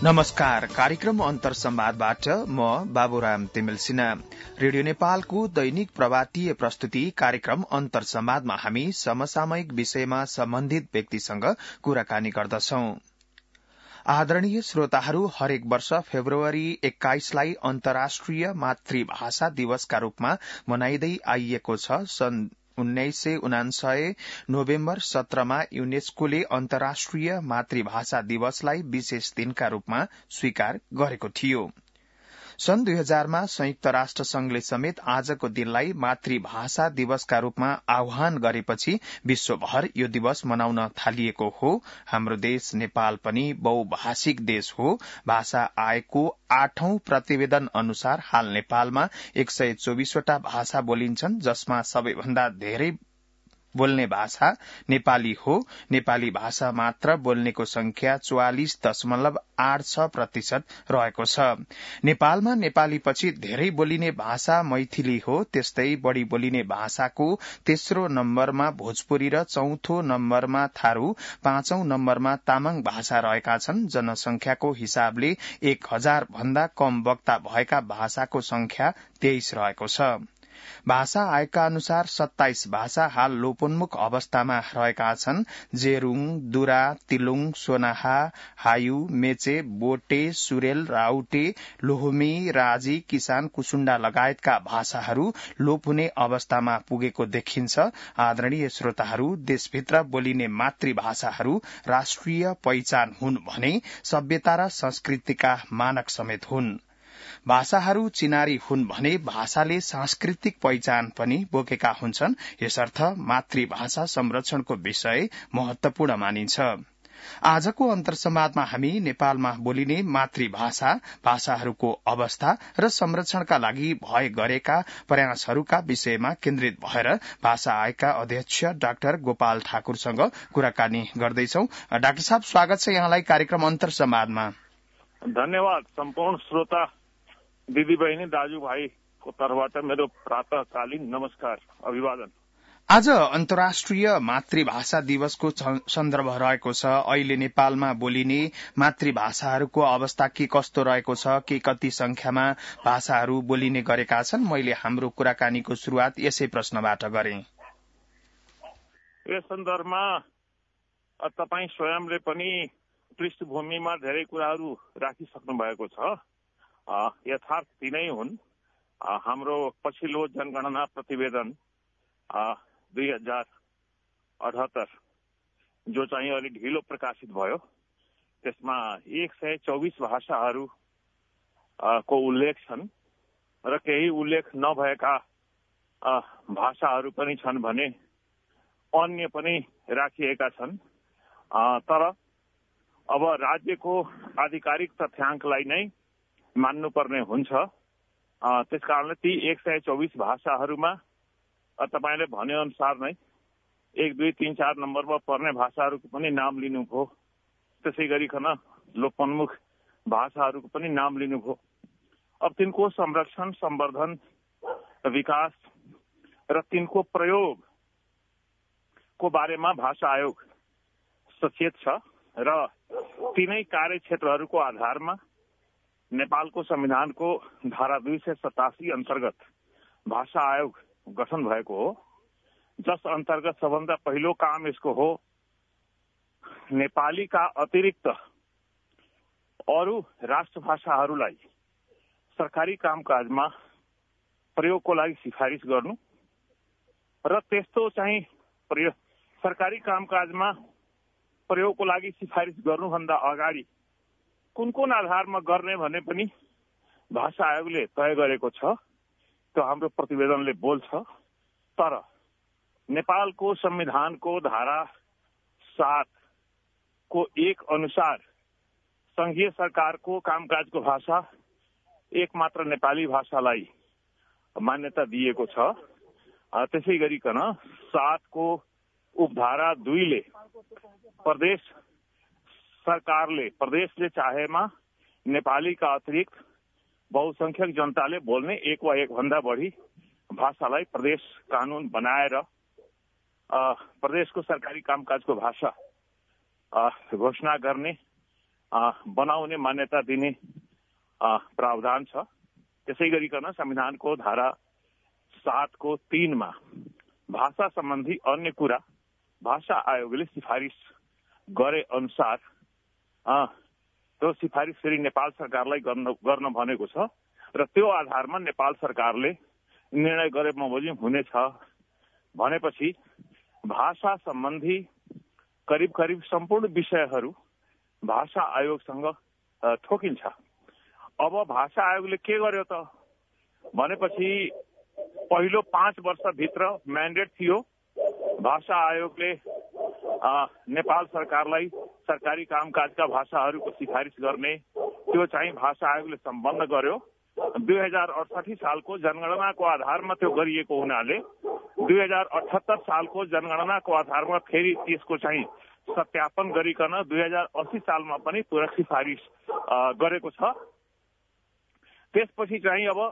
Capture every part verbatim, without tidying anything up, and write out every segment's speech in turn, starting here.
नमस्कार। कार्यक्रम अन्तर संवादबाट म बाबुराम तिमिल सिन्हा। रेडियो नेपालको दैनिक प्रवातीय प्रस्तुति कार्यक्रम अन्तर संवादमा हामी समसामयिक विषयमा सम्बन्धित व्यक्तिसँग कुराकानी गर्दछौं। आदरणीय श्रोताहरू, हरेक वर्ष फेब्रुअरी एक्काइसलाई अन्तर्राष्ट्रिय मातृभाषा दिवसका रूपमा मनाइदै आइएको छ। सन् उन्नाइस सय उनान्सय नोभेम्बर सत्रमा युनेस्कोले अन्तर्राष्ट्रिय मातृभाषा दिवसलाई विशेष दिनका रूपमा स्वीकार गरेको थियो। सन् दुई हजारमा संयुक्त राष्ट्र संघले समेत आजको दिनलाई मातृभाषा दिवसका रूपमा आह्वान गरेपछि विश्वभर यो दिवस मनाउन थालिएको हो। हाम्रो देश नेपाल पनि बहुभाषिक देश हो। भाषा आयोगको आठौं प्रतिवेदन अनुसार हाल नेपालमा एक सय चौविसवटा भाषा बोलिन्छन्, जसमा सबैभन्दा धेरै बोल्ने भाषा नेपाली हो। नेपाली भाषा मात्र बोल्नेको संख्या चौवालिस दशमलव आठ छ प्रतिशत रहेको छ। नेपालमा नेपालीपछि धेरै बोलिने भाषा मैथिली हो। त्यस्तै बढ़ी बोलिने भाषाको तेस्रो नम्बरमा भोजपुरी र चौथो नम्बरमा थारू, पाँचौं नम्बरमा तामाङ भाषा रहेका छन्। जनसंख्याको हिसाबले एक हजार भन्दा कम वक्ता भएका भाषाको संख्या तेइस रहेको छ। भाषा आयोगका अनुसार सत्ताइस भाषा हाल लोपोन्मुख अवस्थामा रहेका छन्। जेरुङ, दुरा, तिलुङ, सोनाहा, हायु, मेचे, बोटे, सुरेल, राउटे, लोहोमी, राजी, किसान, कुसुण्डा लगायतका भाषाहरू लोप हुने अवस्थामा पुगेको देखिन्छ। आदरणीय श्रोताहरू, देशभित्र बोलिने मातृभाषाहरू राष्ट्रिय पहिचान हुन् भने सभ्यता र संस्कृतिका मानक समेत हुन्। भाषाहरू चिनारी हुन् भने भाषाले सांस्कृतिक पहिचान पनि बोकेका हुन्छन्। यसर्थ मातृभाषा संरक्षणको विषय महत्वपूर्ण मानिन्छ। आजको अन्तर्संवादमा हामी नेपालमा बोलिने मातृभाषा, भाषाहरूको अवस्था र संरक्षणका लागि भए गरेका प्रयासहरूका विषयमा केन्द्रित भएर भाषा आयोगका अध्यक्ष डाक्टर गोपाल ठाकुरसँग कुराकानी गर्दैछौ। डाक्टर साहब, स्वागत छ यहाँलाई कार्यक्रम अन्तर्संवादमा। धन्यवाद। सम्पूर्ण श्रोता दिदी बहिनी दाजुभाइको तर्फबाट मेरो प्रातःकालीन नमस्कार, अभिवादन। आज अन्तर्राष्ट्रिय मातृभाषा दिवसको सन्दर्भ रहेको छ। अहिले नेपालमा बोलिने मातृभाषाहरूको अवस्था के कस्तो रहेको छ, के कति संख्यामा भाषाहरू बोलिने गरेका छन्? मैले हाम्रो कुराकानीको शुरूआत यसै प्रश्नबाट गरेँ। यस सन्दर्भमा तपाईँ स्वयंले पनि पृष्ठभूमिमा धेरै कुराहरू राखिसक्नु भएको छ। यथार्थ तिनै हुन्। हाम्रो पछिल्लो जनगणना प्रतिवेदन दुई हजार अठहत्तर जो चाहिँ अलि ढिलो प्रकाशित भयो, त्यसमा एक सय चौबिस भाषाहरू को उल्लेख छन् र केही उल्लेख नभएका भाषाहरू पनि छन् भने अन्य पनि राखिएका छन्। तर अब राज्यको आधिकारिक तथ्याङ्कलाई नै मान्नुपर्ने हुन्छ। त्यसकारणले ती एक सय चौबिस भाषाहरूमा तपाईँले भने अनुसार नै एक दुई तीन चार नम्बरमा पर्ने भाषाहरूको पनि नाम लिनुभयो। त्यसै गरिकन लोपोन्मुख भाषाहरूको पनि नाम लिनुभयो। अब तिनको संरक्षण, सम्वर्धन, विकास र तिनको प्रयोगको बारेमा भाषा आयोग सचेत छ र तिनै कार्यक्षेत्रहरूको आधारमा नेपालको संविधानको धारा दुई सय सतासी अन्तर्गत भाषा आयोग गठन भएको हो, जस अन्तर्गत सबभन्दा पहिलो काम यसको हो नेपालीका अतिरिक्त अरू राष्ट्रभाषाहरूलाई सरकारी कामकाजमा प्रयोगको लागि सिफारिस गर्नु र त्यस्तो चाहिँ प्रयोग सरकारी कामकाजमा प्रयोगको लागि सिफारिस गर्नुभन्दा अगाडि कुन कुन आधारमा गर्ने भने पनि भाषा आयोगले तय गरेको छ। त्यो हाम्रो प्रतिवेदनले बोल्छ। तर नेपालको संविधानको धारा सात को एक अनुसार संघीय सरकारको कामकाजको भाषा एक मात्र नेपाली भाषालाई मान्यता दिएको छ। त्यसै गरिकन सातको उपधारा दुईले प्रदेश सरकारले प्रदेशले चाहेमा नेपालीका अतिरिक्त बहुसंख्यक जनताले बोल्ने एक वा एक भन्दा बढी भाषालाई प्रदेश कानून बनाएर प्रदेशको सरकारी कामकाजको भाषा घोषणा गर्ने बनाउने मान्यता दिने प्रावधान छ। त्यसै गरिकन संविधानको धारा सातको तीनमा भाषा सम्बन्धी अन्य कुरा भाषा आयोगले सिफारिस गरे अनुसार त्यो सिफारिस फेरि नेपाल सरकारलाई गर्न गर्न भनेको छ र त्यो आधारमा नेपाल सरकारले निर्णय गरे बमोजिम हुनेछ भनेपछि भाषा सम्बन्धी करिब करिब सम्पूर्ण विषयहरू भाषा आयोगसँग ठोकिन्छ। अब भाषा आयोगले के गर्यो त भनेपछि पहिलो पाँच वर्षभित्र म्यान्डेट थियो भाषा आयोगले नेपाल सरकारलाई सरकारी कामकाजका भाषाहरूको सिफारिस गर्ने, त्यो चाहिँ भाषा आयोगले सम्बन्ध गर्यो। दुई हजार अडसठी सालको जनगणनाको आधारमा त्यो गरिएको हुनाले दुई हजार अठहत्तर सालको जनगणनाको आधारमा फेरि त्यसको चाहिँ सत्यापन गरिकन दुई हजार अस्सी सालमा पनि पुरा सिफारिस गरेको छ। त्यसपछि चाहिँ अब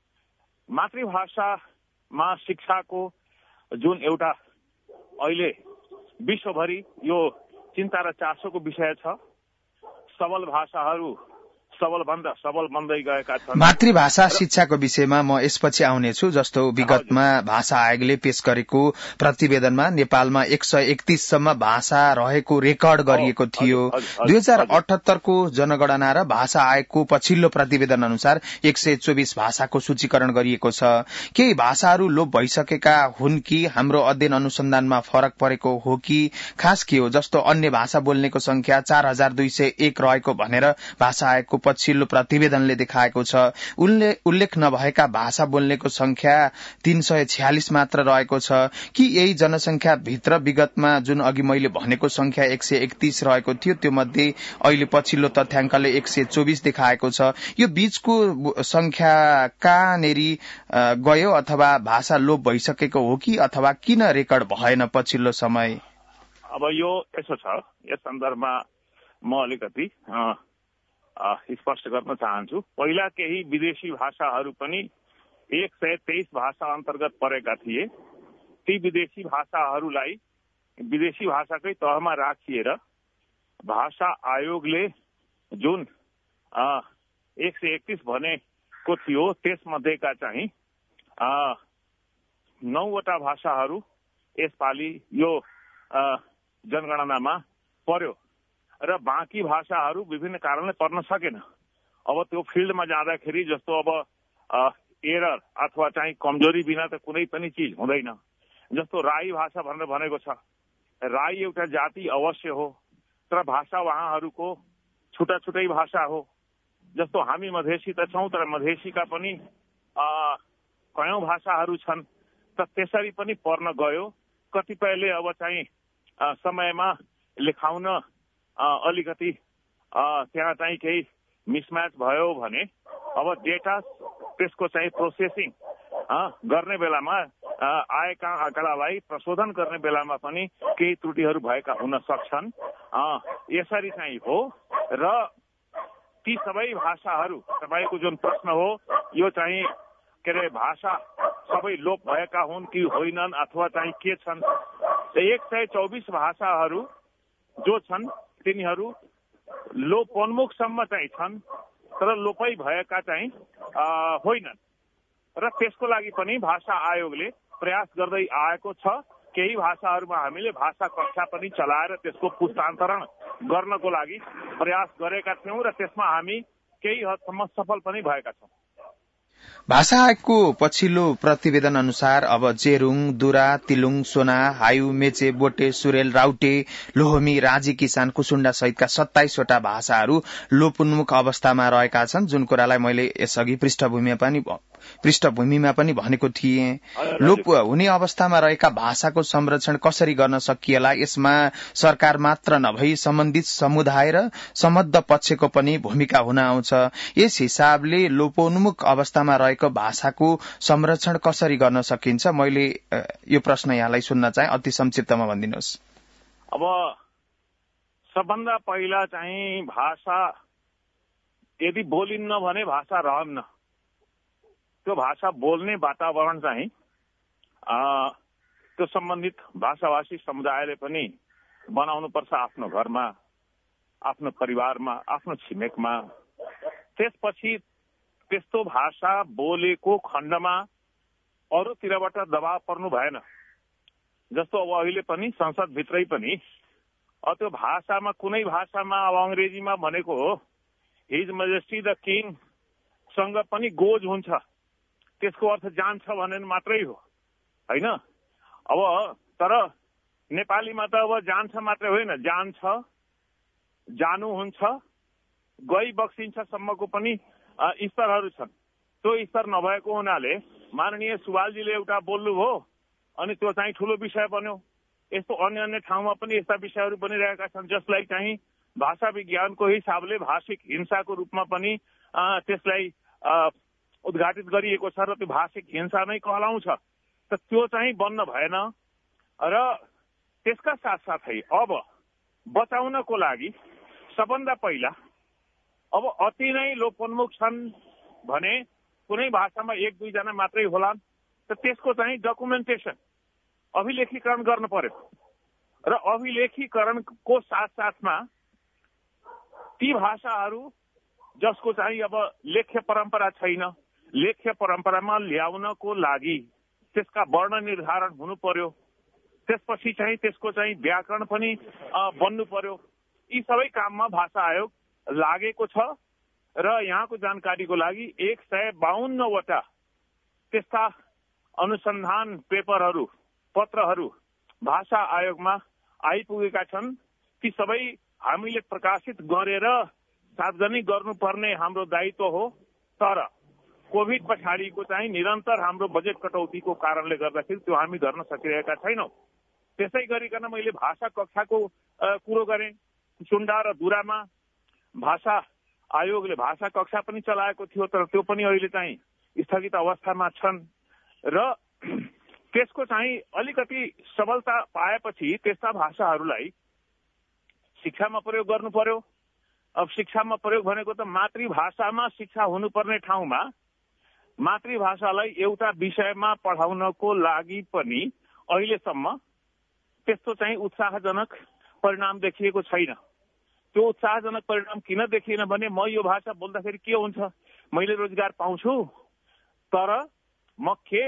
मातृभाषामा शिक्षाको जुन एउटा अहिले विश्वभरि यो चिन्ता र चासोको विषय छ, सबल भाषाहरू सबल भन्दा सबल बन्दै गएका छन्। मातृभाषा शिक्षाको विषयमा म यसपछि आउनेछु। जस्तो विगतमा भाषा आयोगले पेश गरेको प्रतिवेदनमा नेपालमा एक सय एकतीससम्म भाषा रहेको रेकर्ड गरिएको थियो। दुई हजार अठहत्तरको जनगणना र भाषा आयोगको पछिल्लो प्रतिवेदन अनुसार एक सय चौबिस भाषाको सूचीकरण गरिएको छ। केही भाषाहरू लोप भइसकेका हुन् कि हाम्रो अध्ययन अनुसन्धानमा फरक परेको हो कि खास के हो? जस्तो अन्य भाषा बोल्नेको संख्या चार हजार दुई सय एक रहेको भनेर भाषा आयोगको पछिल्लो प्रतिवेदनले देखाएको छ। उनले उल्लेख नभएका भाषा बोल्नेको संख्या तीन सय छ्यालिस मात्र रहेको छ कि यही जनसंख्या भित्र विगतमा जुन अघि मैले भनेको संख्या एक सय एकतीस रहेको थियो त्यो मध्ये अहिले पछिल्लो तथ्याङ्कले एक सय चौबिस देखाएको छ। यो बीचको संख्या कहाँनेरि गयो अथवा भाषा लोप भइसकेको हो कि अथवा किन रेकर्ड भएन पछिल्लो समय? अब यो यसो छ, यस सन्दर्भमा म अलिकति स्पष्ट गर्न चाहन्छु। पहिला केही विदेशी भाषाहरू पनि एक सय तेइस भाषा अन्तर्गत परेका थिए। ती विदेशी भाषाहरूलाई विदेशी भाषाकै तहमा राखिएर भाषा आयोगले जुन एक सय एकतीस भनेको थियो त्यसमध्येका चाहिँ नौवटा भाषाहरू यसपालि यो जनगणनामा पर्यो र बाँकी भाषाहरू विभिन्न कारणले पर्न सकेन। अब त्यो फिल्डमा जाँदाखेरि जस्तो अब एरर अथवा चाहिँ कमजोरी बिना त कुनै पनि चिज हुँदैन। जस्तो राई भाषा भनेर भनेको छ, राई एउटा जाति अवश्य हो तर भाषा उहाँहरूको छुट्टा छुट्टै भाषा हो। जस्तो हामी मधेसी त छौँ तर मधेसीका पनि कयौं भाषाहरू छन्, त त्यसरी पनि पर्न गयो। कतिपयले अब चाहिँ समयमा लेखाउन अलिकति त्यहाँ चाहिँ केही मिसम्याच भयो भने अब डेटा त्यसको चाहिँ प्रोसेसिङ गर्ने बेलामा आएका आँकडालाई प्रशोधन गर्ने बेलामा पनि केही त्रुटिहरू भएका हुन सक्छन्। यसरी चाहिँ हो र ती सबै भाषाहरू तपाईँको जुन प्रश्न हो यो चाहिँ के अरे भाषा सबै लोप भएका हुन् कि होइनन् अथवा चाहिँ के छन्। एक सय चौबिस भाषाहरू जो छन् तिनीहरू लोपोन्मुखसम्म चाहिँ छन् तर लोपै भएका चाहिँ होइनन् र त्यसको लागि पनि भाषा आयोगले प्रयास गर्दै आएको छ। केही भाषाहरूमा हामीले भाषा कक्षा पनि चलाएर त्यसको पुस्तान्तरण गर्नको लागि प्रयास गरेका थियौं र त्यसमा हामी केही हदसम्म सफल पनि भएका छौं। भाषा आयोगको पछिल्लो प्रतिवेदन अनुसार अब चेरुङ, दुरा, तिलुङ, सोना, हायु, मेचे, बोटे, सुरेल, राउटे, लोहोमी, राजी, किसान, कुसुण्डा सहितका सत्ताइसवटा भाषाहरू लोपोन्मुख अवस्थामा रहेका छन्, जुन कुरालाई मैले यसअघि पृष्ठभूमिमा पनि पृष्ठभूमिमा पनि भनेको थिएँ। लोप हुने अवस्थामा रहेका भाषाको संरक्षण कसरी गर्न सकिएला? यसमा सरकार मात्र नभई सम्बन्धित समुदाय र सम्बद्ध पक्षको पनि भूमिका हुन आउँछ। यस हिसाबले लोपोन्मुख अवस्थामा रहेको भाषाको संरक्षण कसरी गर्न सकिन्छ? मैले यो प्रश्न यहाँलाई सुन्न चाहे, अति संक्षिप्तमा भनिदिनुहोस्। अब सबभन्दा पहिला चाहिँ भाषा यदि बोलिन्न भने भाषा रहन्न। त्यो भाषा बोल्ने वातावरण चाहिँ त्यो सम्बन्धित भाषाभाषी समुदायले पनि बनाउनुपर्छ आफ्नो घरमा। आफ्नो परिवारमा, आफ्नो छिमेकमा। त्यसपछि त्यस्तो भाषा बोलेको खण्डमा अरूतिरबाट दबाव पर्नु भएन। जस्तो अब अहिले पनि संसदभित्रै पनि त्यो भाषामा कुनै भाषामा अब अङ्ग्रेजीमा भनेको हो हिज मेजेस्टी द किङ सँग पनि गोज हुन्छ, त्यसको अर्थ जान्छ भने मात्रै हो होइन। अब तर नेपालीमा त अब जान्छ मात्रै होइन, जान्छ, जानुहुन्छ, गई बक्सिन्छ सम्मको पनि स्तरहरू छन्। त्यो स्तर नभएको हुनाले माननीय सुवालजीले एउटा बोल्नुभयो अनि त्यो चाहिँ ठूलो विषय बन्यो। यस्तो अन्य अन्य ठाउँमा पनि यस्ता विषयहरू बनिरहेका छन् जसलाई चाहिँ भाषा विज्ञानको हिसाबले भाषिक हिंसाको रूपमा पनि त्यसलाई उद्घाटित गरिएको छ र त्यो भाषिक हिंसा नै कहलाउँछ। त त्यो चाहिँ बन्न भएन र त्यसका साथसाथै अब बचाउनको लागि सबभन्दा पहिला अब अति नै लोपोन्मुख छन् भने कुनै भाषामा एक दुईजना मात्रै होलान्, त त्यसको चाहिँ डकुमेन्टेसन अभिलेखीकरण गर्नु पर्यो र अभिलेखीकरणको साथसाथमा ती भाषाहरू जसको चाहिँ अब लेख्य परम्परा छैन, लेख्य परम्परामा ल्याउनको लागि त्यसका वर्ण निर्धारण हुनु पर्यो। त्यसपछि चाहिँ त्यसको चाहिँ व्याकरण पनि बन्नु पर्यो। यी सबै काममा भाषा आयोग लागेको छ र यहाँको जानकारीको लागि एक सय बाहन्नवटा त्यस्ता अनुसन्धान पेपरहरू, पत्रहरू भाषा आयोगमा आइपुगेका छन्। ती सबै हामीले प्रकाशित गरेर सार्वजनिक गर्नुपर्ने हाम्रो दायित्व हो। तर कोभिड पछाडिको चाहिँ निरन्तर हाम्रो बजेट कटौतीको कारणले गर्दाखेरि त्यो हामी गर्न सकिरहेका छैनौँ। त्यसै गरिकन मैले भाषा कक्षाको कुरो गरेँ। सुन्डा र दुरामा भाषा आयोगले भाषा कक्षा पनि चलाएको थियो, तर त्यो पनि अहिले चाहिँ स्थगित अवस्थामा छन् र त्यसको चाहिँ अलिकति सबलता पाएपछि त्यस्ता भाषाहरूलाई शिक्षामा प्रयोग गर्नु पर्यो। अब शिक्षामा प्रयोग भनेको त मातृभाषामा शिक्षा हुनुपर्ने ठाउँमा मातृभाषालाई एउटा विषयमा पढाउनको लागि पनि अहिलेसम्म त्यस्तो चाहिँ उत्साहजनक परिणाम देखिएको छैन। त्यो उत्साहजनक परिणाम किन देखिएन भने म यो भाषा बोल्दाखेरि के हुन्छ, मैले रोजगार पाउँछु, तर म के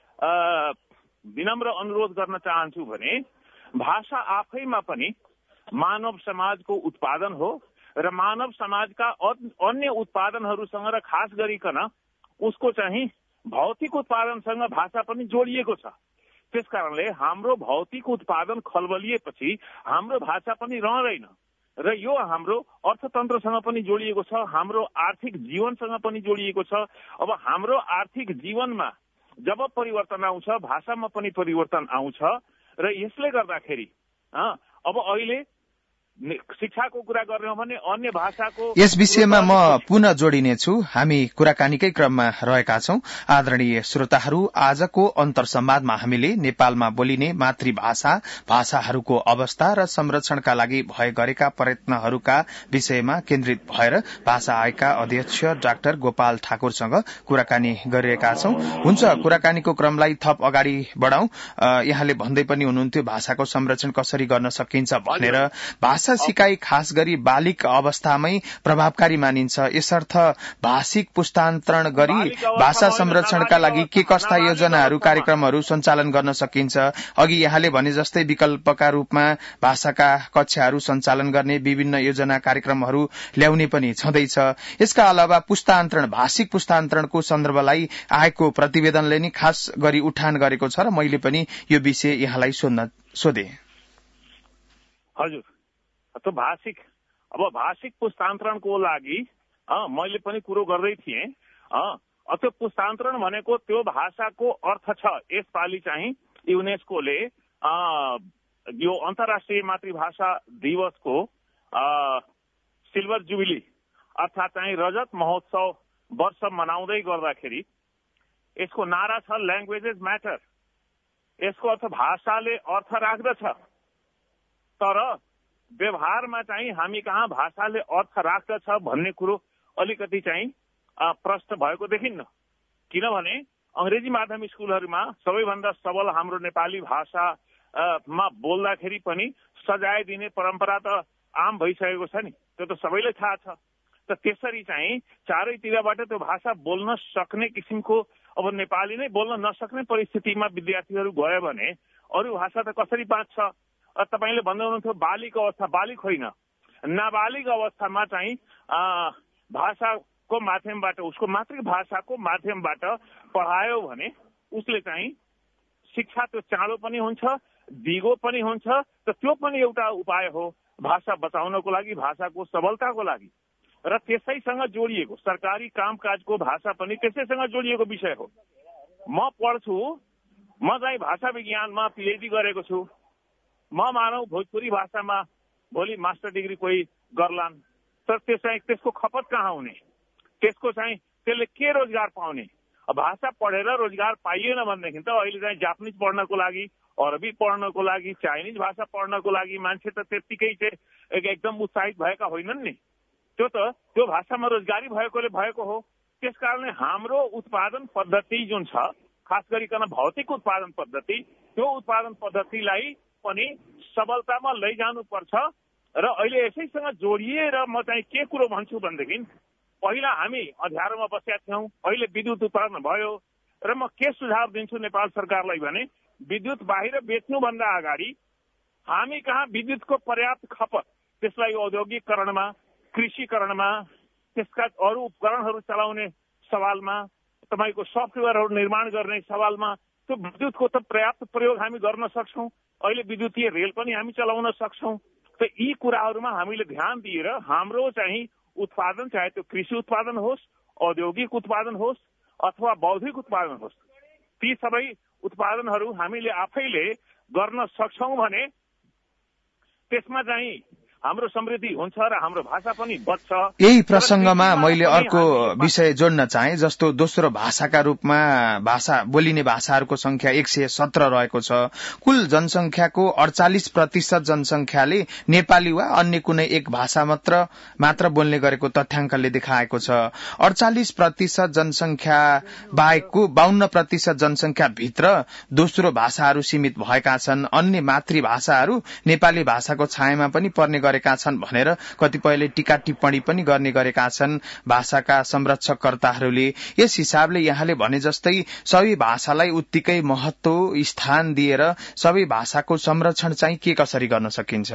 विनम्र अनुरोध गर्न चाहन्छु भने भाषा आफैमा पनि मानव समाजको उत्पादन हो र मानव समाजका अन्य उत्पादनहरूसँग र खास गरिकन उसको चाहिँ भौतिक उत्पादनसँग भाषा पनि जोडिएको छ। त्यसकारणले हाम्रो भौतिक उत्पादन खलबलिएपछि हाम्रो भाषा पनि रहँदैन र यो हाम्रो अर्थतन्त्रसँग पनि जोडिएको छ, हाम्रो आर्थिक जीवनसँग पनि जोडिएको छ। अब हाम्रो आर्थिक जीवनमा जब परिवर्तन आउँछ भाषामा पनि परिवर्तन आउँछ र यसले गर्दाखेरि अब अहिले शिक्षाको कुरा गर्ने हो भने अन्य भाषाको यस विषयमा म पुनः जोडिनेछु। हामी कुराकानीकै क्रममा रहेका छौं। आदरणीय श्रोताहरू, आजको अन्तर संवादमा हामीले नेपालमा बोलिने मातृभाषा भाषाहरूको अवस्था र संरक्षणका लागि भए गरेका प्रयत्नहरूका विषयमा केन्द्रित भएर भाषा आयोगका अध्यक्ष डाक्टर गोपाल ठाकुरसँग कुराकानी गरिरहेका छौं। हुन्छ, कुराकानीको क्रमलाई थप अगाडि बढ़ाउँ। यहाँले भन्दै पनि हुनुहुन्थ्यो भाषाको संरक्षण कसरी गर्न सकिन्छ भनेर। भाषा सिकाइ खास गरी बालिक अवस्थामै प्रभावकारी मानिन्छ। यसर्थ भाषिक पुस्तान्तरण गरी भाषा संरक्षणका लागि के कस्ता योजनाहरू कार्यक्रमहरू सञ्चालन गर्न सकिन्छ? अघि यहाँले भने जस्तै विकल्पका रूपमा भाषाका कक्षाहरू सञ्चालन गर्ने विभिन्न योजना कार्यक्रमहरू ल्याउने पनि छँदैछ। यसका अलावा पुस्तान्तरण भाषिक पुस्तान्तरणको सन्दर्भलाई आएको प्रतिवेदनले नि खास गरी उठान गरेको छ र मैले पनि यो विषय यहाँलाई सोध्न सोधे। हजुर, त्यो भाषिक अब भाषिक पुस्तान्तरणको लागि मैले पनि कुरो गर्दै थिएँ। त्यो पुस्तान्तरण भनेको त्यो भाषाको अर्थ छ। यसपालि चाहिँ युनेस्कोले यो अन्तर्राष्ट्रिय मातृभाषा दिवसको सिल्भर जुबिली अर्थात चाहिँ रजत महोत्सव वर्ष मनाउँदै गर्दाखेरि यसको नारा छ ल्याङ्ग्वेजेस म्याटर। यसको अर्थ भाषाले अर्थ राख्दछ, तर व्यवहारमा चाहिँ हामी कहाँ भाषाले अर्थ राख्दछ भन्ने कुरो अलिकति चाहिँ प्रश्न भएको देखिन्न। किनभने अंग्रेजी माध्यम स्कुलहरूमा सबैभन्दा सबल हाम्रो नेपाली भाषामा बोल्दाखेरि पनि सजाय दिने परम्परा त आम भइसकेको छ नि। त्यो त सबैलाई थाहा छ। त त्यसरी चाहिँ चारैतिरबाट त्यो भाषा बोल्न सक्ने किसिमको अब नेपाली नै बोल्न नसक्ने परिस्थितिमा विद्यार्थीहरू गयो भने अरू भाषा त कसरी बाँच्छ? तपाईँले भन्दै हुनुहुन्थ्यो बालिक अवस्था, बालिक होइन, नाबालिग अवस्थामा चाहिँ भाषाको माध्यमबाट, उसको मातृभाषाको माध्यमबाट पढायो भने उसले चाहिँ शिक्षा त्यो चाँडो पनि हुन्छ, दिगो पनि हुन्छ। त त्यो पनि एउटा उपाय हो भाषा बचाउनको लागि, भाषाको सबलताको लागि। र त्यसैसँग जोडिएको सरकारी कामकाजको भाषा पनि त्यसैसँग जोडिएको विषय हो। म पढ्छु, म चाहिँ भाषा विज्ञानमा पिएचडी गरेको छु, म मानौ भोजपुरी भाषामा भोलि मास्टर डिग्री कोही गर्लान्, तर त्यस चाहिँ त्यसको खपत कहाँ हुने, त्यसको चाहिँ त्यसले के रोजगार पाउने? भाषा पढेर रोजगार पाइएन भनेदेखि त अहिले चाहिँ जापानिज पढ्नको लागि, अरबी पढ्नको लागि, चाइनिज भाषा पढ्नको लागि मान्छे त त्यत्तिकै चाहिँ एकदम उत्साहित भएका होइनन् नि। त्यो त त्यो भाषामा रोजगारी भएकोले भएको हो। त्यसकारणले हाम्रो उत्पादन पद्धति जुन छ, खास गरिकन भौतिक उत्पादन पद्धति, त्यो उत्पादन पद्धतिलाई पनि सबलतामा लैजानुपर्छ। र अहिले यसैसँग जोडिएर म चाहिँ के कुरो भन्छु भनेदेखि, पहिला हामी अँध्यारोमा बसेका थियौँ, अहिले विद्युत उत्पादन भयो। र म के सुझाव दिन्छु नेपाल सरकारलाई भने, विद्युत बाहिर बेच्नुभन्दा अगाडि हामी कहाँ विद्युतको पर्याप्त खपत, त्यसलाई औद्योगिकरणमा, कृषिकरणमा, त्यसका अरू उपकरणहरू चलाउने सवालमा, तपाईँको सफ्टवेयरहरू निर्माण गर्ने सवालमा त्यो विद्युतको त पर्याप्त प्रयोग हामी गर्न सक्छौँ। अहिले विद्युतीय रेल पनि हामी चलाउन सक्छौँ। त यी कुराहरूमा हामीले ध्यान दिएर हाम्रो चाहिँ उत्पादन, चाहे त्यो कृषि उत्पादन होस्, औद्योगिक उत्पादन होस् अथवा बौद्धिक उत्पादन होस्, ती सबै उत्पादनहरू हामीले आफैले गर्न सक्छौँ भने त्यसमा चाहिँ हाम्रो समृद्धि हुन्छ र हाम्रो भाषा पनि बच्छ। यही प्रसंगमा मैले अर्को विषय जोड्न चाहे, जस्तो दोस्रो भाषाका रूपमा भाषा बोलिने भाषाहरूको संख्या एक सय सत्र रहेको छ। कुल जनसंख्याको अडचालिस प्रतिशत जनसंख्याले नेपाली वा अन्य कुनै एक भाषा मात्र मात्र बोल्ने गरेको तथ्याङ्कले देखाएको छ। अडचालिस प्रतिशत जनसंख्या बाहेकको बाहन्न प्रतिशत जनसंख्या भित्र दोस्रो भाषाहरू सीमित भएका छन्। अन्य मातृभाषाहरू नेपाली भाषाको छायामा पनि पर्ने गरेका छन् भनेर कतिपयले टीका टिप्पणी पनि गर्ने गरेका छन् भाषाका संरक्षककर्ताहरूले। यस हिसाबले यहाँले भने जस्तै सबै भाषालाई उत्तिकै महत्व स्थान दिएर सबै भाषाको संरक्षण चाहिँ के कसरी गर्न सकिन्छ?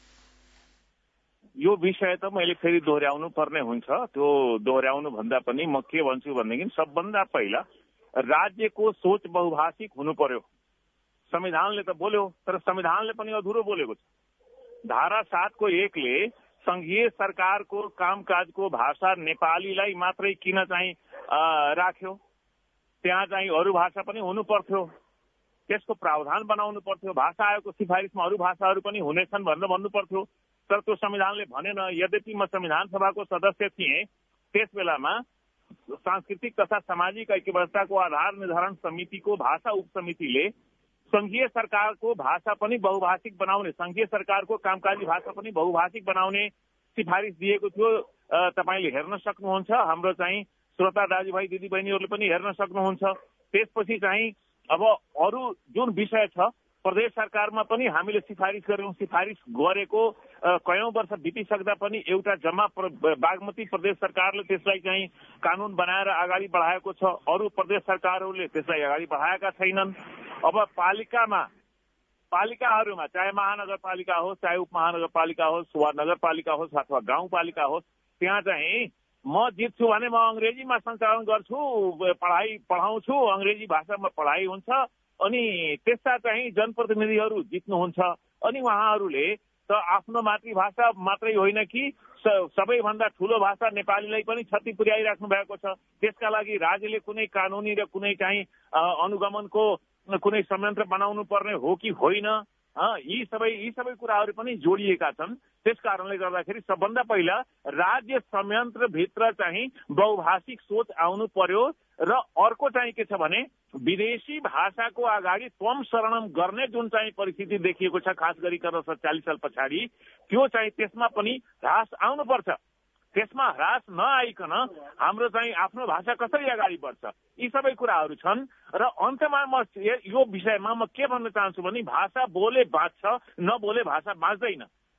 यो विषय त मैले फेरि दोहोर्याउनु पर्ने हुन्छ। त्यो दोहोर्याउनु भन्दा पनि म के भन्छु भनेदेखि, सबभन्दा पहिला राज्यको सोच बहुभाषिक हुनु पर्यो। संविधानले त बोल्यो, तर संविधानले पनि अधुरो बोलेको छ। धारा सातको एकले संघीय सरकारको कामकाजको भाषा नेपालीलाई मात्रै किन चाहिँ राख्यो? त्यहाँ चाहिँ अरू भाषा पनि हुनु पर्थ्यो, त्यसको प्रावधान बनाउनु पर्थ्यो। भाषा आयोगको सिफारिसमा अरू भाषाहरू पनि हुनेछन् भनेर भन्नु पर्थ्यो, तर त्यो संविधानले भनेन। यद्यपि म संविधान सभाको सदस्य थिएँ, त्यस बेलामा सांस्कृतिक तथा सामाजिक ऐक्यबद्धताको आधार निर्धारण समितिको भाषा उपसमितिले संघीय सरकारको भाषा पनि बहुभाषिक बनाउने, संघीय सरकारको कामकाजी भाषा पनि बहुभाषिक बनाउने सिफारिस दिएको थियो। तपाईँले हेर्न सक्नुहुन्छ, हाम्रो चाहिँ श्रोता दाजुभाइ दिदीबहिनीहरूले पनि हेर्न सक्नुहुन्छ। त्यसपछि चाहिँ अब अरू जुन विषय छ, प्रदेश सरकारमा पनि हामीले सिफारिस गर्यौं। सिफारिस गरेको कयौं वर्ष बितिसक्दा पनि एउटा जम्मा बागमती प्रदेश सरकारले त्यसलाई चाहिँ कानून बनाएर अगाडि बढाएको छ। अरू प्रदेश सरकारहरूले त्यसलाई अगाडि बढाएका छैनन्। अब पालिकामा पालिकाहरूमा चाहे महानगरपालिका होस्, चाहे उपमहानगरपालिका होस्, वा नगरपालिका होस् अथवा गाउँपालिका होस्, त्यहाँ चाहिँ म जित्छु भने म अंग्रेजीमा सञ्चालन गर्छु, पढाइ पढाउँछु, अंग्रेजी भाषामा पढाइ हुन्छ। अनि त्यस्ता चाहिँ जनप्रतिनिधिहरू जित्नुहुन्छ। अनि उहाँहरूले त आफ्नो मातृभाषा मात्रै होइन कि सबैभन्दा ठूलो भाषा नेपालीलाई पनि क्षति पुर्याइराख्नु भएको छ। त्यसका लागि राज्यले कुनै कानूनी र कुनै चाहिँ अनुगमनको कुनै संयन्त्र बनाउनु पर्ने हो कि होइन, यी सबै यी सबै कुराहरू पनि जोडिएका छन्। त्यस कारणले गर्दाखेरि सबभन्दा पहिला राज्य संयन्त्र भित्र चाहिँ बहुभाषिक सोच आउनु पर्यो। र अर्को चाहिँ के छ भने, विदेशी भाषाको अगाडि त्वम शरणम गर्ने जुन चाहिँ परिस्थिति देखिएको छ, खास गरिकन सत्तालिस साल पछाडि, त्यो चाहिँ त्यसमा पनि ह्रास आउनुपर्छ। त्यसमा ह्रास नआइकन हाम्रो चाहिँ आफ्नो भाषा कसरी अगाडि बढ्छ, यी सबै कुराहरू छन्। र अन्तमा म यो विषयमा म के भन्न चाहन्छु भने, भाषा बोले बाँच्छ, नबोले भाषा बाँच्दैन।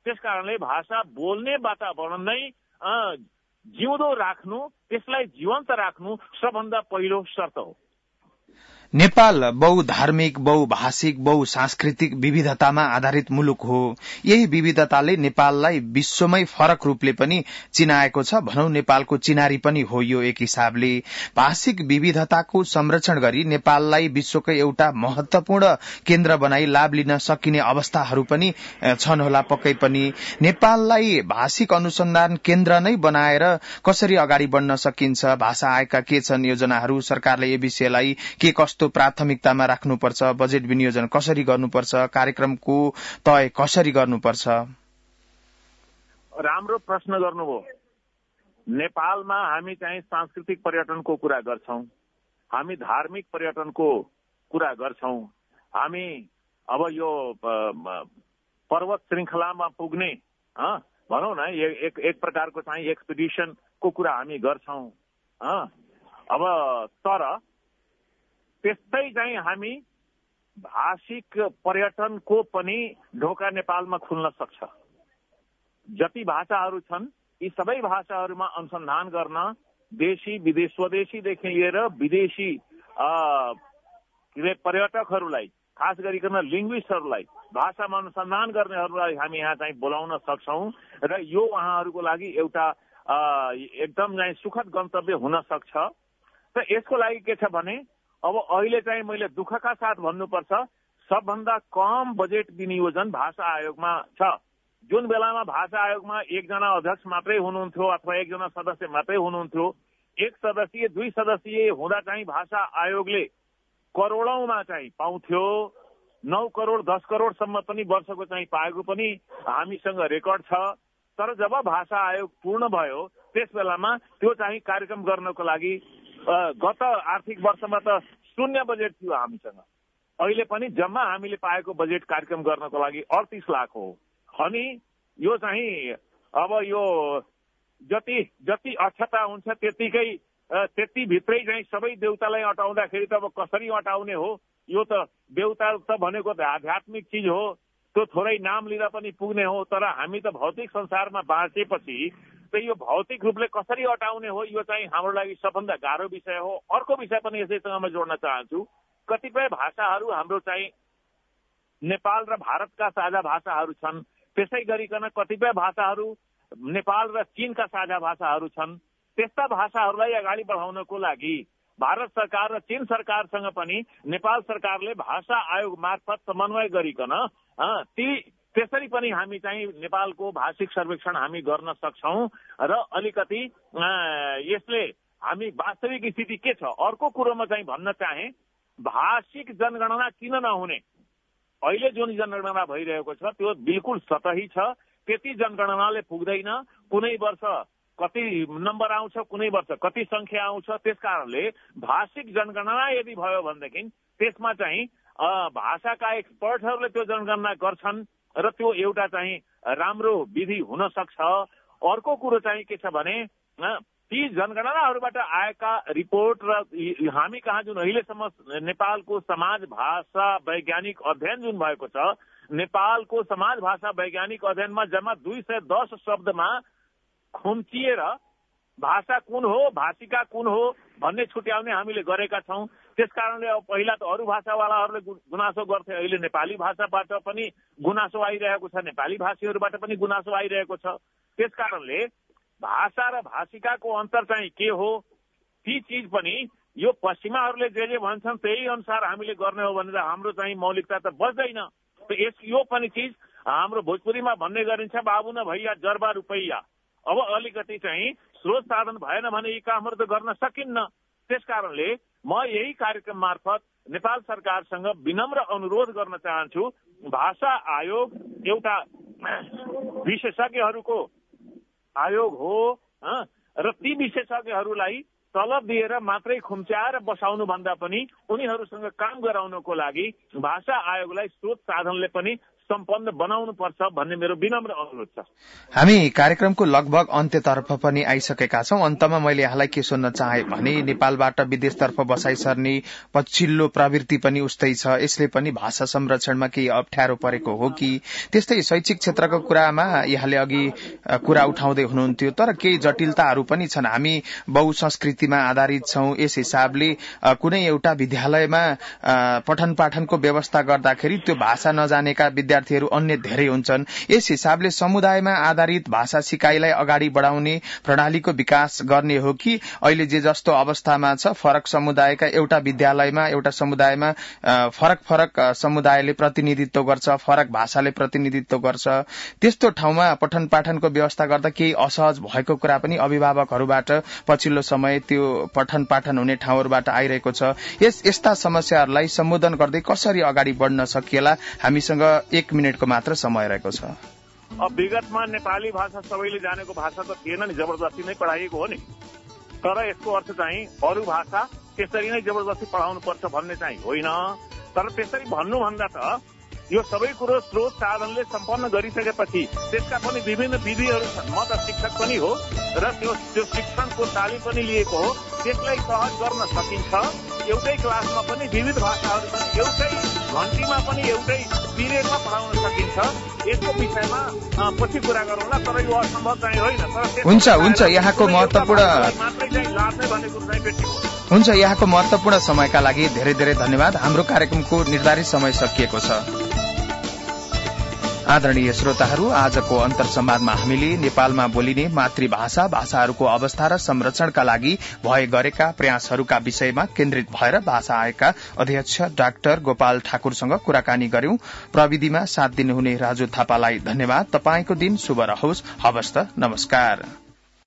त्यस कारणले भाषा बोल्ने वातावरण नै जिउँदो राख्नु, त्यसलाई जीवन्त राख्नु सबभन्दा पहिलो शर्त हो। नेपाल बहुधार्मिक, बहुभाषिक, बहुसांस्कृतिक विविधतामा आधारित मुलुक हो। यही विविधताले नेपाललाई विश्वमै फरक रूपले पनि चिनाएको छ। भनौं नेपालको चिनारी पनि हो यो एक हिसाबले। भाषिक विविधताको संरक्षण गरी नेपाललाई विश्वकै एउटा महत्वपूर्ण केन्द्र बनाई लाभ लिन सकिने अवस्थाहरू पनि छन् होला पक्कै पनि। नेपाललाई भाषिक अनुसन्धान केन्द्र नै बनाएर कसरी अगाडि बढ्न सकिन्छ? भाषा आएका के छन् योजनाहरू? सरकारले यो विषयलाई के कस्तो प्राथमिकतामा राख्नुपर्छ? बजेट विनियोजन कसरी गर्नुपर्छ? कार्यक्रमको तय कसरी गर्नुपर्छ? राम्रो प्रश्न गर्नुभयो। नेपालमा हामी चाहिँ सांस्कृतिक पर्यटनको कुरा गर्छौं, हामी धार्मिक पर्यटनको कुरा गर्छौं, हामी अब यो पर्वत श्रृंखलामा पुग्ने भनौं न एक एक प्रकारको चाहिँ एक्सपिडिसनको कुरा हामी गर्छौं। अब तर त्यस्तै चाहिँ हामी भाषिक पर्यटनको पनि ढोका नेपालमा खुल्न सक्छ। जति भाषाहरू छन् यी सबै भाषाहरूमा अनुसन्धान गर्न देशी विदेश स्वदेशीदेखि लिएर विदेशी पर्यटकहरूलाई, खास गरिकन लिङ्ग्विस्टहरूलाई, भाषामा अनुसन्धान गर्नेहरूलाई हामी यहाँ चाहिँ बोलाउन सक्छौं र यो उहाँहरूको लागि एउटा एकदम चाहिँ सुखद गन्तव्य हुन सक्छ। र यसको लागि के छ भने अब अहिले चाहिँ मैले दुःखका साथ भन्नुपर्छ, सबभन्दा कम बजेट विनियोजन भाषा आयोगमा छ। जुन बेलामा भाषा आयोगमा एकजना अध्यक्ष मात्रै हुनुहुन्थ्यो अथवा एकजना सदस्य मात्रै हुनुहुन्थ्यो, एक सदस्यीय दुई सदस्यीय हुँदा चाहिँ भाषा आयोगले करोडौंमा चाहिँ पाउँथ्यो। नौ करोड़ दस करोड़सम्म पनि वर्षको चाहिँ पाएको पनि हामीसँग रेकर्ड छ। तर जब भाषा आयोग पूर्ण भयो त्यस बेलामा त्यो चाहिँ कार्यक्रम गर्नको लागि गत आर्थिक वर्षमा त शून्य बजेट थियो हामीसँग। अहिले पनि जम्मा हामीले पाएको बजेट कार्यक्रम गर्नको लागि अडतीस लाख हो। अनि यो चाहिँ अब यो जति जति अक्षता हुन्छ त्यतिकै त्यति भित्रै चाहिँ सबै देउतालाई अटाउँदाखेरि त अब कसरी अटाउने हो? यो त देउता त भनेको त आध्यात्मिक चिज हो, त्यो थोरै नाम लिँदा पनि पुग्ने हो। तर हामी त भौतिक संसारमा बाँचेपछि त यो भौतिक रूपले कसरी अटाउने हो, यो चाहिँ हाम्रो लागि सबभन्दा गाह्रो विषय हो। अर्को विषय पनि यसैसँग म जोड्न चाहन्छु। कतिपय भाषाहरू हाम्रो चाहिँ नेपाल र भारतका साझा भाषाहरू छन्, त्यसै गरिकन कतिपय भाषाहरू नेपाल र चीनका साझा भाषाहरू छन्। त्यस्ता भाषाहरूलाई अगाडि बढाउनको लागि भारत सरकार र चीन सरकारसँग पनि नेपाल सरकारले भाषा आयोग मार्फत समन्वय गरिकन ती त्यसरी पनि हामी चाहिँ नेपालको भाषिक सर्वेक्षण हामी गर्न सक्छौं र अलिकति यसले हामी वास्तविक स्थिति के छ। अर्को कुरोमा चाहिँ भन्न चाहे, भाषिक जनगणना किन नहुने? अहिले जुन जनगणना भइरहेको छ त्यो बिल्कुल सतही छ। त्यति जनगणनाले पुग्दैन। कुनै वर्ष कति नम्बर आउँछ, कुनै वर्ष कति संख्या आउँछ। त्यसकारणले भाषिक जनगणना यदि भयो भनेदेखि त्यसमा चाहिँ भाषाका एक्सपर्टहरूले त्यो जनगणना गर्छन् र त्यो एउटा चाहिँ राम्रो विधि हुन सक्छ। अर्को कुरो चाहिँ के छ भने ती जनगणनाहरूबाट आएका रिपोर्ट र हामी कहाँ जुन अहिलेसम्म नेपालको समाज भाषा वैज्ञानिक अध्ययन जुन भएको छ, नेपालको समाज भाषा वैज्ञानिक अध्ययनमा जम्मा दुई सय दस शब्दमा खुम्चिएर भाषा कुन हो, भाषिका कुन हो भन्ने छुट्याउने हामीले गरेका छौं। त्यसकारणले अब पहिला त अरू भाषावालाहरूले गुनासो गर्थे, अहिले नेपाली भाषाबाट पनि गुनासो आइरहेको छ, नेपाली भाषीहरूबाट पनि गुनासो आइरहेको छ। त्यसकारणले भाषा र भाषिकाको अन्तर चाहिँ के हो, ती चिज पनि यो पश्चिमाहरूले जे जे भन्छन् त्यही अनुसार हामीले गर्ने हो भने त हाम्रो चाहिँ मौलिकता त बच्दैन। यस यो पनि चिज हाम्रो भोजपुरीमा भन्ने गरिन्छ, बाबु न भैया जर्बा रुपैया। अब अलिकति चाहिँ स्रोत साधन भएन भने यी कामहरू त गर्न सकिन्न। त्यसकारणले म यही कार्यक्रम मार्फत नेपाल सरकारसँग विनम्र अनुरोध गर्न चाहन्छु, भाषा आयोग एउटा विशेषज्ञहरूको आयोग हो र ती विशेषज्ञहरूलाई तलब दिएर मात्रै खुम्च्याएर बसाउनु भन्दा पनि उनीहरूसँग काम गराउनको लागि भाषा आयोगलाई स्रोत साधनले पनि सम्पन्न बनाउनुपर्छ भन्ने मेरो विनम्र अनुरोध छ। हामी कार्यक्रमको लगभग अन्त्यतर्फ पनि आइसकेका छौं। अन्तमा मैले यहाँलाई के सोध्न चाहे भने नेपालबाट विदेशतर्फ बसाई सर्ने पछिल्लो प्रवृत्ति पनि उस्तै छ, यसले पनि भाषा संरक्षणमा केही अप्ठ्यारो परेको हो कि? त्यस्तै शैक्षिक क्षेत्रको कुरामा यहाँले अघि कुरा उठाउँदै हुनुहुन्थ्यो, तर केही जटिलताहरू पनि छन्। हामी बहुसंस्कृतिमा आधारित छौं, यस हिसाबले कुनै एउटा विद्यालयमा पठन पाठनको व्यवस्था गर्दाखेरि त्यो भाषा नजानेका विद्यार्थीहरू अन्य धेरै हुन्छन्। यस हिसाबले समुदायमा आधारित भाषा सिकाइलाई अगाडि बढाउने प्रणालीको विकास गर्ने हो कि अहिले जे जस्तो अवस्थामा छ फरक समुदायका एउटा विद्यालयमा एउटा समुदायमा फरक फरक समुदायले प्रतिनिधित्व गर्छ, फरक भाषाले प्रतिनिधित्व गर्छ, त्यस्तो ठाउँमा पठन पाठनको व्यवस्था गर्दा केही असहज भएको कुरा पनि अभिभावकहरूबाट पछिल्लो समय त्यो पठन पाठन हुने ठाउँहरूबाट आइरहेको छ। यस यस्ता समस्याहरूलाई सम्बोधन गर्दै कसरी अगाडि बढ्न सकिएला? हामीसँग एक मिनटको मात्र समय रहेको छ। अब विगतमा नेपाली भाषा सबैले जानेको भाषा त थिएन नि, जबरजस्ती नै पढाइएको हो नि। तर यसको अर्थ चाहिँ अरू भाषा त्यसरी नै जबरजस्ती पढाउनु पर्छ भन्ने चाहिँ होइन। तर त्यसरी भन्नुभन्दा त यो सबै कुरो स्रोत साधनले सम्पन्न गरिसकेपछि त्यसका पनि विभिन्न विधिहरू छन्। म त शिक्षक पनि हो र त्यो त्यो शिक्षणको तालिम पनि लिएको हो। त्यसलाई सहज गर्न सकिन्छ। एउटै क्लासमा पनि विविध भाषाहरू पनि एउटै घन्टीमा पनि एउटै पिरियडमा पढाउन सकिन्छ। यसको विषयमा पछि कुरा गरौँला, तर यो असम्भव चाहिँ होइन। तर हुन्छ हुन्छ यहाँको महत्त्वपूर्ण मात्रै चाहिँ लाद्ने भन्ने कुरो चाहिँ व्यक्ति हो। हुन्छ यहाँको महत्त्वपूर्ण समयका लागि धेरै धेरै धन्यवाद। हाम्रो कार्यक्रमको निर्धारित समय सकिएको छ। आदरणीय श्रोताहरू, आजको अन्तर संवादमा हामीले नेपालमा बोलिने मातृभाषा भाषाहरूको अवस्था र संरक्षणका लागि भए गरेका प्रयासहरूका विषयमा केन्द्रित भएर भाषा आयोगका अध्यक्ष डाक्टर गोपाल ठाकुरसँग कुराकानी गर्यौं। प्रविधिमा साथ दिनुहुने राजु थापालाई धन्यवाद। तपाईंको दिन शुभ रहोस्। हवस् त, नमस्कार।